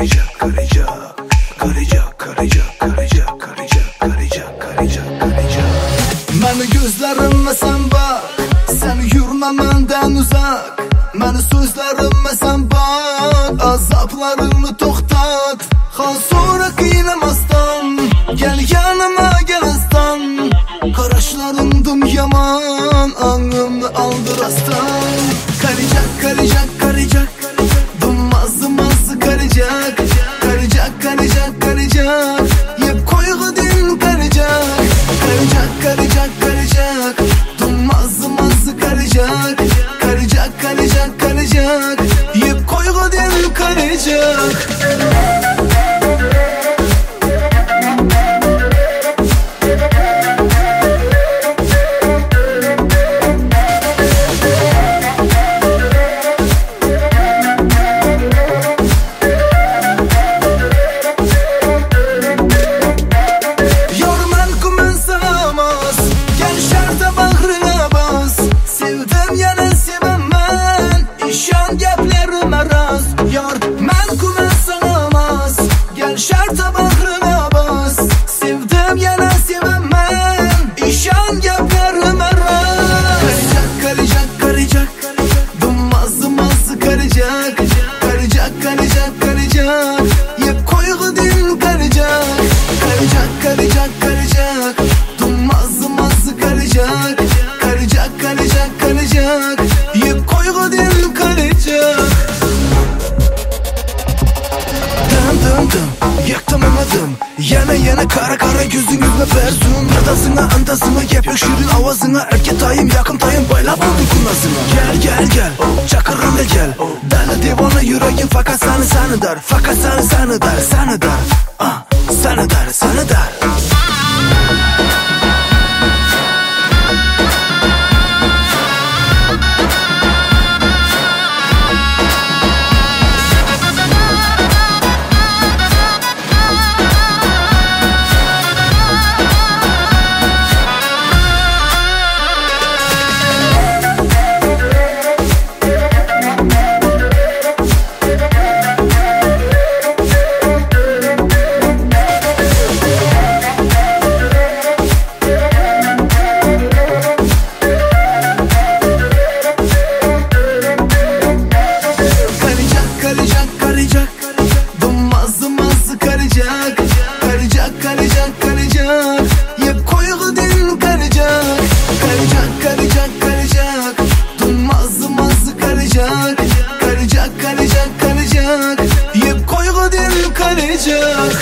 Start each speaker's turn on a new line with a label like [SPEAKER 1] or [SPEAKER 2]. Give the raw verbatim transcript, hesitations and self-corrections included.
[SPEAKER 1] karacak, karacak, karacak, karacak, karacak, karacak, karacak, karacak, karacak.
[SPEAKER 2] Məni gözlərimə sən bax, sən yürümə məndən uzaq. Məni sözlərimə sən bax, azaplarını toxtat. Xal sonra qiynamasdan, gəl yanıma gəl aslan. Qaraşlarındım yaman, ağımı aldır aslan. Karacak, karacak, karacak, dummazı mazı karacak. Karacak, karacak, karacak, yep koygu din karacak. Karacak, karacak, karacak, dummazı mazı karacak. Karacak, karacak, karacak, yep koygu din karacak. Yar mən kumə sığamaz, gəl şərtə bağrına bas. Sevdim yenə sevəm mən, işan gəplərimə rast. Karacak, karacak, karacak, dummazı mazı karacak. Karacak, karacak, karacak, yep koygu din karacak. Karacak, karacak, karacak, dummazı mazı karacak. Karacak, karacak, karacak, yep koygu din karacak. Yaktım anladım, yana yana kara kara gözünüzle berzun. Radasına andasına yap yok şirin avazına. Erke tayım yakın tayım bayla buldum kunasına. Gel gel gel, çakırın da gel. Deli divana yüreğim fakat seni seni der. Fakat seni seni der, seni der. Ah, seni der, seni der. Dummazı mazı karacak. Karacak, karacak, karacak, yep koygu din karacak. Karacak, karacak, karacak, dummazı mazı karacak. Karacak, karacak, karacak, yep koygu din karacak.